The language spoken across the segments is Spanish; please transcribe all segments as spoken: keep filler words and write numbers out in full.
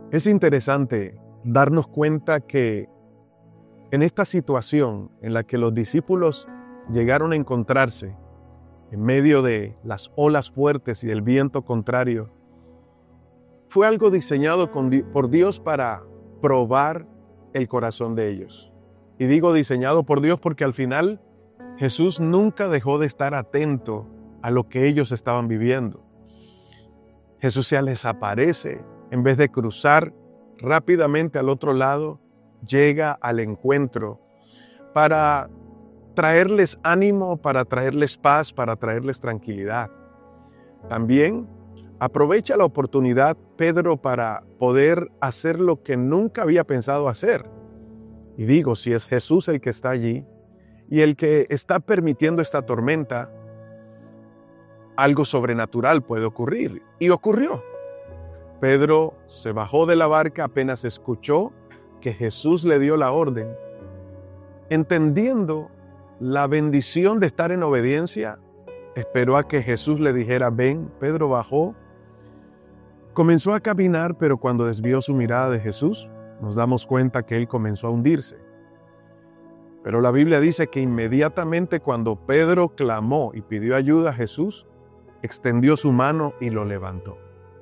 Es interesante darnos cuenta que en esta situación en la que los discípulos llegaron a encontrarse en medio de las olas fuertes y del viento contrario, fue algo diseñado por Dios para probar el corazón de ellos. Y digo diseñado por Dios porque al final Jesús nunca dejó de estar atento a lo que ellos estaban viviendo. Jesús se les aparece, en vez de cruzar rápidamente al otro lado, llega al encuentro para traerles ánimo, para traerles paz, para traerles tranquilidad. También aprovecha la oportunidad Pedro para poder hacer lo que nunca había pensado hacer. Y digo, si es Jesús el que está allí y el que está permitiendo esta tormenta, algo sobrenatural puede ocurrir. Y ocurrió. Pedro se bajó de la barca apenas escuchó que Jesús le dio la orden. Entendiendo la bendición de estar en obediencia, esperó a que Jesús le dijera, ven. Pedro bajó, comenzó a caminar, pero cuando desvió su mirada de Jesús, nos damos cuenta que él comenzó a hundirse. Pero la Biblia dice que inmediatamente cuando Pedro clamó y pidió ayuda a Jesús, extendió su mano y lo levantó.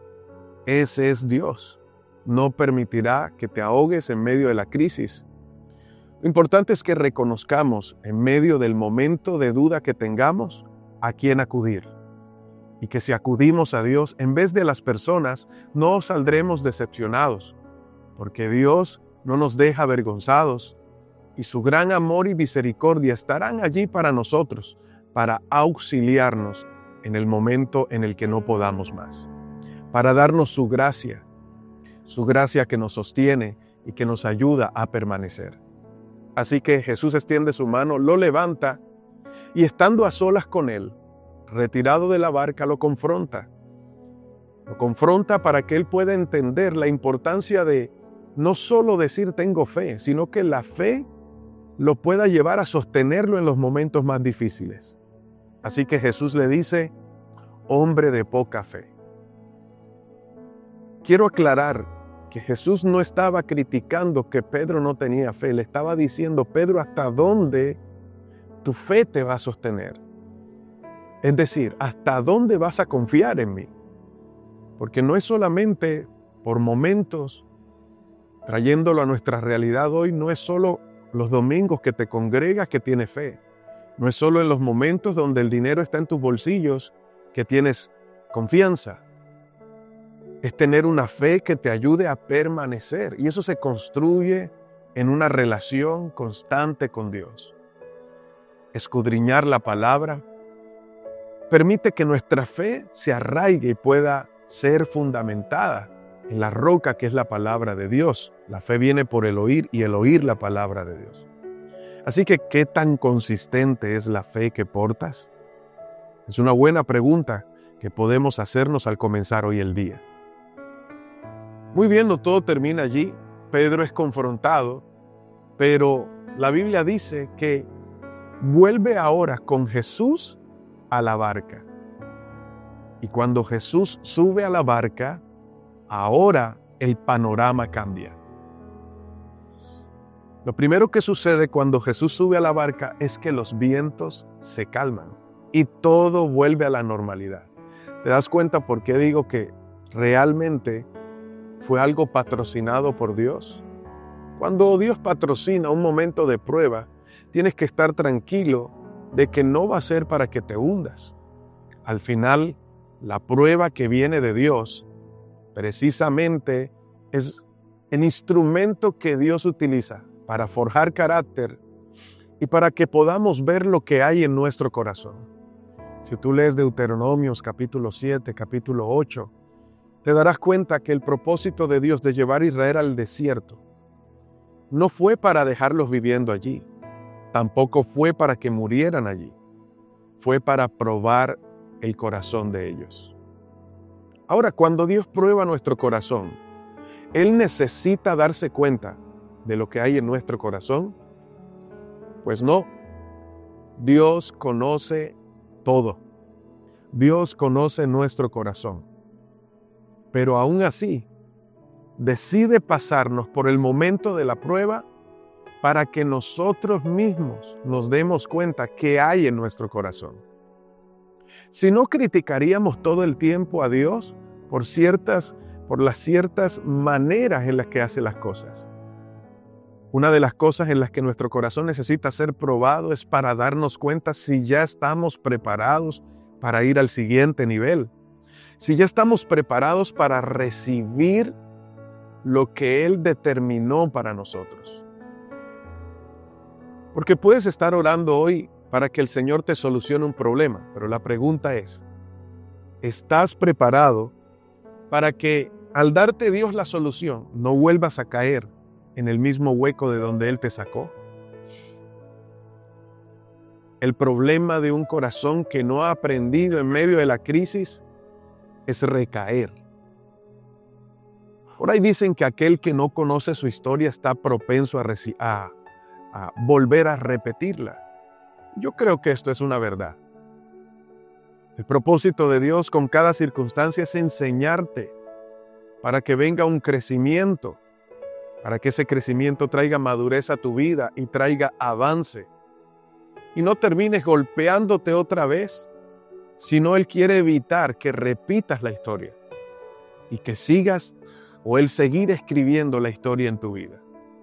Ese es Dios. No permitirá que te ahogues en medio de la crisis. Lo importante es que reconozcamos en medio del momento de duda que tengamos a quién acudir. Y que si acudimos a Dios en vez de las personas, no saldremos decepcionados, porque Dios no nos deja avergonzados y su gran amor y misericordia estarán allí para nosotros, para auxiliarnos en el momento en el que no podamos más, para darnos su gracia, su gracia que nos sostiene y que nos ayuda a permanecer. Así que Jesús extiende su mano, lo levanta y estando a solas con él, retirado de la barca, lo confronta. Lo confronta para que él pueda entender la importancia de no solo decir tengo fe, sino que la fe lo pueda llevar a sostenerlo en los momentos más difíciles. Así que Jesús le dice, hombre de poca fe. Quiero aclarar que Jesús no estaba criticando que Pedro no tenía fe, le estaba diciendo, Pedro, ¿hasta dónde tu fe te va a sostener? Es decir, ¿hasta dónde vas a confiar en mí? Porque no es solamente por momentos, trayéndolo a nuestra realidad hoy, no es solo los domingos que te congregas que tienes fe. No es solo en los momentos donde el dinero está en tus bolsillos que tienes confianza. Es tener una fe que te ayude a permanecer. Y eso se construye en una relación constante con Dios. Escudriñar la palabra permite que nuestra fe se arraigue y pueda ser fundamentada en la roca que es la palabra de Dios. La fe viene por el oír y el oír la palabra de Dios. Así que, ¿qué tan consistente es la fe que portas? Es una buena pregunta que podemos hacernos al comenzar hoy el día. Muy bien, no todo termina allí. Pedro es confrontado, pero la Biblia dice que vuelve ahora con Jesús a la barca. Y cuando Jesús sube a la barca, ahora el panorama cambia. Lo primero que sucede cuando Jesús sube a la barca es que los vientos se calman y todo vuelve a la normalidad. ¿Te das cuenta por qué digo que realmente fue algo patrocinado por Dios? Cuando Dios patrocina un momento de prueba, tienes que estar tranquilo de que no va a ser para que te hundas. Al final, la prueba que viene de Dios precisamente es el instrumento que Dios utiliza para forjar carácter y para que podamos ver lo que hay en nuestro corazón. Si tú lees Deuteronomios capítulo siete, capítulo ocho, te darás cuenta que el propósito de Dios de llevar a Israel al desierto no fue para dejarlos viviendo allí, tampoco fue para que murieran allí, fue para probar el corazón de ellos. Ahora, cuando Dios prueba nuestro corazón, Él necesita darse cuenta de lo que hay en nuestro corazón. Pues no, Dios conoce todo. Dios conoce nuestro corazón. Pero aún así, decide pasarnos por el momento de la prueba para que nosotros mismos nos demos cuenta qué hay en nuestro corazón. Si no, criticaríamos todo el tiempo a Dios por ciertas, por las ciertas maneras en las que hace las cosas. Una de las cosas en las que nuestro corazón necesita ser probado es para darnos cuenta si ya estamos preparados para ir al siguiente nivel. Si ya estamos preparados para recibir lo que Él determinó para nosotros. Porque puedes estar orando hoy para que el Señor te solucione un problema, pero la pregunta es, ¿estás preparado para que al darte Dios la solución no vuelvas a caer en el mismo hueco de donde Él te sacó? El problema de un corazón que no ha aprendido en medio de la crisis es recaer. Por ahí dicen que aquel que no conoce su historia está propenso a, reci- a, a volver a repetirla. Yo creo que esto es una verdad. El propósito de Dios con cada circunstancia es enseñarte para que venga un crecimiento, para que ese crecimiento traiga madurez a tu vida y traiga avance. Y no termines golpeándote otra vez, sino Él quiere evitar que repitas la historia y que sigas o Él seguir escribiendo la historia en tu vida.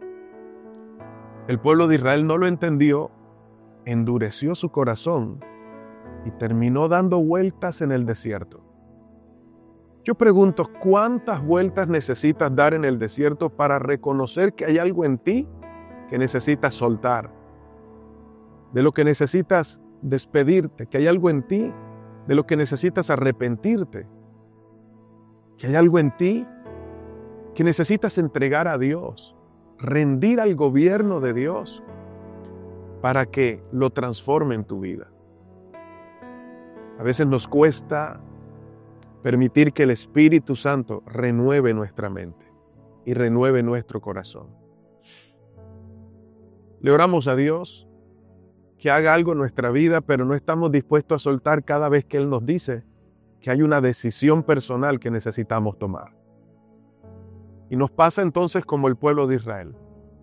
El pueblo de Israel no lo entendió, endureció su corazón y terminó dando vueltas en el desierto. Yo pregunto, ¿cuántas vueltas necesitas dar en el desierto para reconocer que hay algo en ti que necesitas soltar? De lo que necesitas despedirte, que hay algo en ti de lo que necesitas arrepentirte, que hay algo en ti que necesitas entregar a Dios, rendir al gobierno de Dios para que lo transforme en tu vida. A veces nos cuesta permitir que el Espíritu Santo renueve nuestra mente y renueve nuestro corazón. Le oramos a Dios que haga algo en nuestra vida, pero no estamos dispuestos a soltar cada vez que Él nos dice que hay una decisión personal que necesitamos tomar. Y nos pasa entonces como el pueblo de Israel,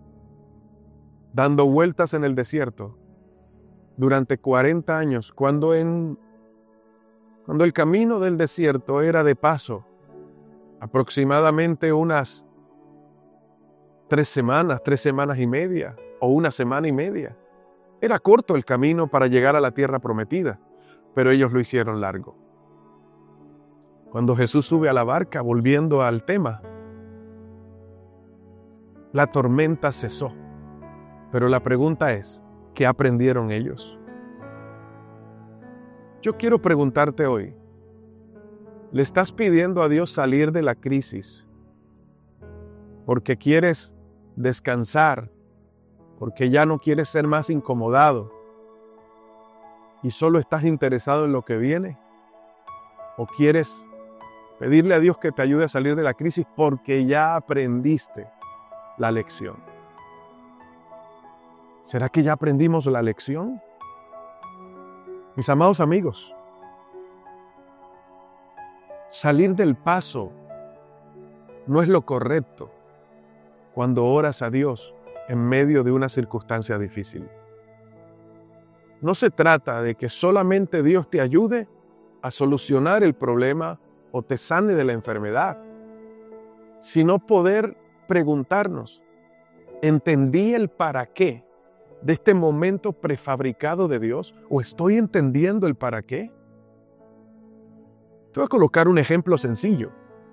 dando vueltas en el desierto durante cuarenta años, cuando, en, cuando el camino del desierto era de paso, aproximadamente unas tres semanas, tres semanas y media, o una semana y media. Era corto el camino para llegar a la tierra prometida, pero ellos lo hicieron largo. Cuando Jesús sube a la barca, volviendo al tema, la tormenta cesó. Pero la pregunta es, ¿qué aprendieron ellos? Yo quiero preguntarte hoy, ¿le estás pidiendo a Dios salir de la crisis porque quieres descansar, porque ya no quieres ser más incomodado y solo estás interesado en lo que viene? ¿O quieres pedirle a Dios que te ayude a salir de la crisis porque ya aprendiste la lección? ¿Será que ya aprendimos la lección? Mis amados amigos, salir del paso no es lo correcto cuando oras a Dios en medio de una circunstancia difícil. No se trata de que solamente Dios te ayude a solucionar el problema o te sane de la enfermedad, sino poder preguntarnos, ¿entendí el para qué de este momento prefabricado de Dios o estoy entendiendo el para qué? Te voy a colocar un ejemplo sencillo.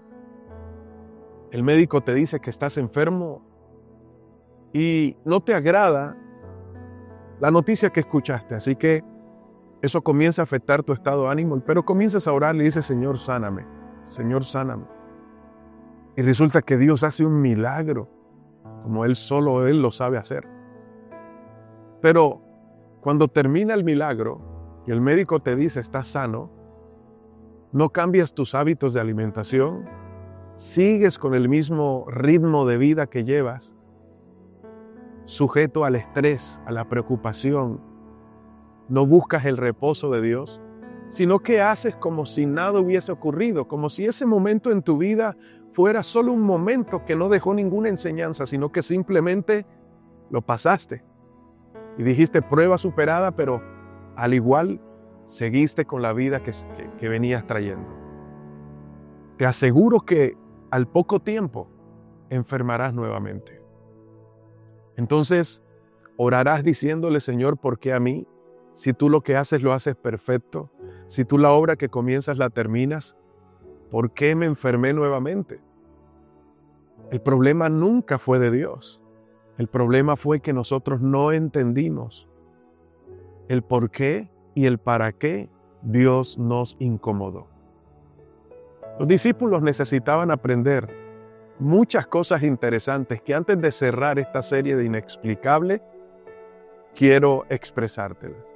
El médico te dice que estás enfermo y no te agrada la noticia que escuchaste, así que eso comienza a afectar tu estado de ánimo, pero comienzas a orar y le dices, Señor, sáname, Señor, sáname. Y resulta que Dios hace un milagro, como Él solo Él lo sabe hacer. Pero cuando termina el milagro y el médico te dice, estás sano, no cambias tus hábitos de alimentación, sigues con el mismo ritmo de vida que llevas, sujeto al estrés, a la preocupación, no buscas el reposo de Dios, sino que haces como si nada hubiese ocurrido, como si ese momento en tu vida fuera solo un momento que no dejó ninguna enseñanza, sino que simplemente lo pasaste y dijiste prueba superada, pero al igual seguiste con la vida que, que, que venías trayendo. Te aseguro que al poco tiempo enfermarás nuevamente. Entonces orarás diciéndole, Señor, ¿por qué a mí? Si tú lo que haces lo haces perfecto, si tú la obra que comienzas la terminas, ¿por qué me enfermé nuevamente? El problema nunca fue de Dios. El problema fue que nosotros no entendimos el por qué y el para qué Dios nos incomodó. Los discípulos necesitaban aprender muchas cosas interesantes que antes de cerrar esta serie de Inexplicable, quiero expresártelas.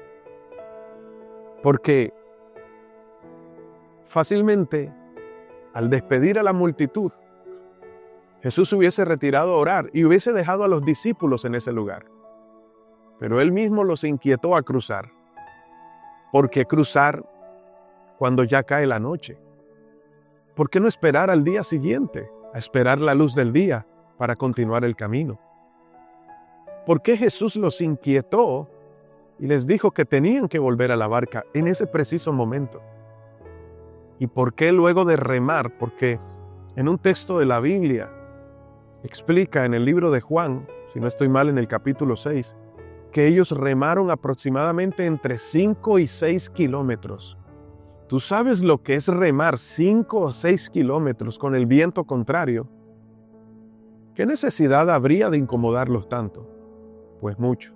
Porque fácilmente, al despedir a la multitud, Jesús hubiese retirado a orar y hubiese dejado a los discípulos en ese lugar. Pero Él mismo los inquietó a cruzar. ¿Por qué cruzar cuando ya cae la noche? ¿Por qué no esperar al día siguiente, a esperar la luz del día para continuar el camino? ¿Por qué Jesús los inquietó y les dijo que tenían que volver a la barca en ese preciso momento? ¿Y por qué luego de remar? Porque en un texto de la Biblia explica en el libro de Juan, si no estoy mal en el capítulo seis, que ellos remaron aproximadamente entre cinco y seis kilómetros. ¿Tú sabes lo que es remar cinco o seis kilómetros con el viento contrario? ¿Qué necesidad habría de incomodarlos tanto? Pues mucho.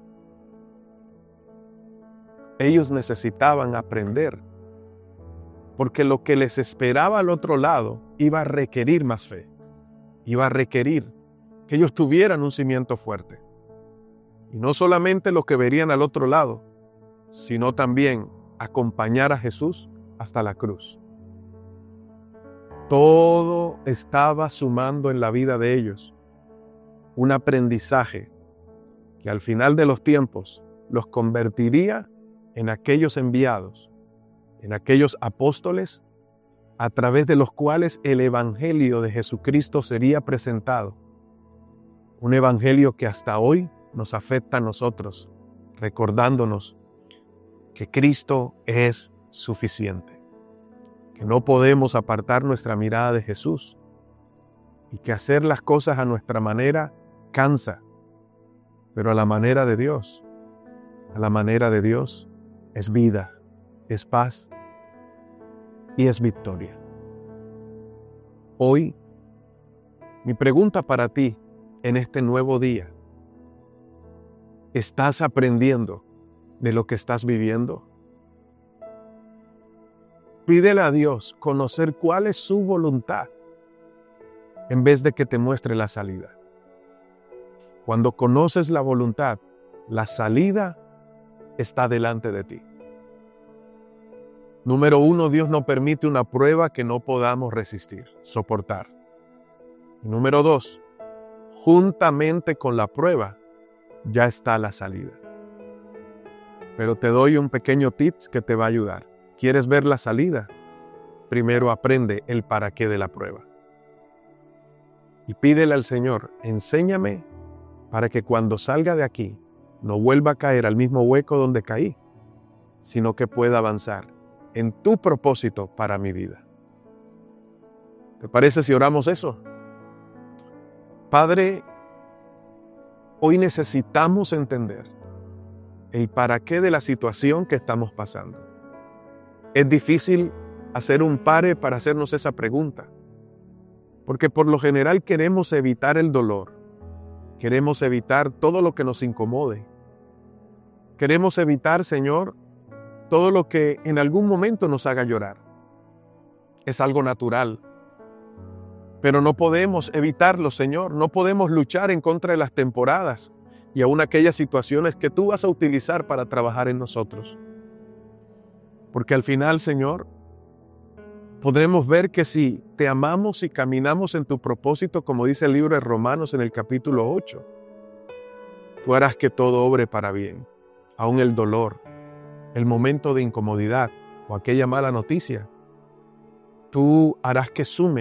Ellos necesitaban aprender, porque lo que les esperaba al otro lado iba a requerir más fe, iba a requerir que ellos tuvieran un cimiento fuerte. Y no solamente lo que verían al otro lado, sino también acompañar a Jesús hasta la cruz. Todo estaba sumando en la vida de ellos un aprendizaje que al final de los tiempos los convertiría en aquellos enviados, en aquellos apóstoles a través de los cuales el evangelio de Jesucristo sería presentado. Un evangelio que hasta hoy nos afecta a nosotros, recordándonos que Cristo es suficiente, que no podemos apartar nuestra mirada de Jesús y que hacer las cosas a nuestra manera cansa, pero a la manera de Dios, a la manera de Dios es vida, es paz y es victoria. Hoy, mi pregunta para ti en este nuevo día: ¿estás aprendiendo de lo que estás viviendo? Pídele a Dios conocer cuál es su voluntad en vez de que te muestre la salida. Cuando conoces la voluntad, la salida está delante de ti. Número uno, Dios no permite una prueba que no podamos resistir, soportar. Y número dos, juntamente con la prueba, ya está la salida. Pero te doy un pequeño tips que te va a ayudar. ¿Quieres ver la salida? Primero aprende el para qué de la prueba. Y pídele al Señor, enséñame para que cuando salga de aquí no vuelva a caer al mismo hueco donde caí, sino que pueda avanzar en tu propósito para mi vida. ¿Te parece si oramos eso? Padre, hoy necesitamos entender el para qué de la situación que estamos pasando. Es difícil hacer un pare para hacernos esa pregunta, porque por lo general queremos evitar el dolor, queremos evitar todo lo que nos incomode, queremos evitar, Señor, todo lo que en algún momento nos haga llorar. Es algo natural, pero no podemos evitarlo, Señor, no podemos luchar en contra de las temporadas y aún aquellas situaciones que tú vas a utilizar para trabajar en nosotros. Porque al final, Señor, podremos ver que si te amamos y caminamos en tu propósito, como dice el libro de Romanos en el capítulo ocho, tú harás que todo obre para bien, aún el dolor, el momento de incomodidad o aquella mala noticia. Tú harás que sume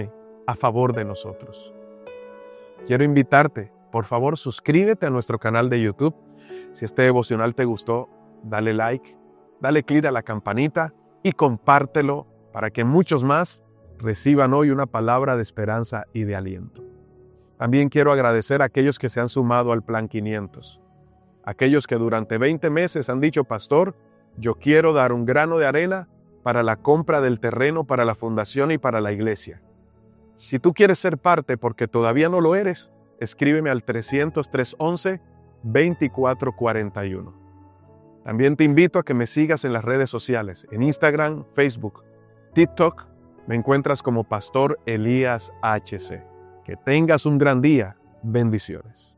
a favor de nosotros. Quiero invitarte, por favor, suscríbete a nuestro canal de YouTube. Si este devocional te gustó, dale like, dale clic a la campanita y compártelo para que muchos más reciban hoy una palabra de esperanza y de aliento. También quiero agradecer a aquellos que se han sumado al Plan quinientos. Aquellos que durante veinte meses han dicho, pastor, yo quiero dar un grano de arena para la compra del terreno, para la fundación y para la iglesia. Si tú quieres ser parte porque todavía no lo eres, escríbeme al trescientos, trescientos once, veinticuatro cuarenta y uno. También te invito a que me sigas en las redes sociales, en Instagram, Facebook, TikTok. Me encuentras como Pastor Elías H C. Que tengas un gran día. Bendiciones.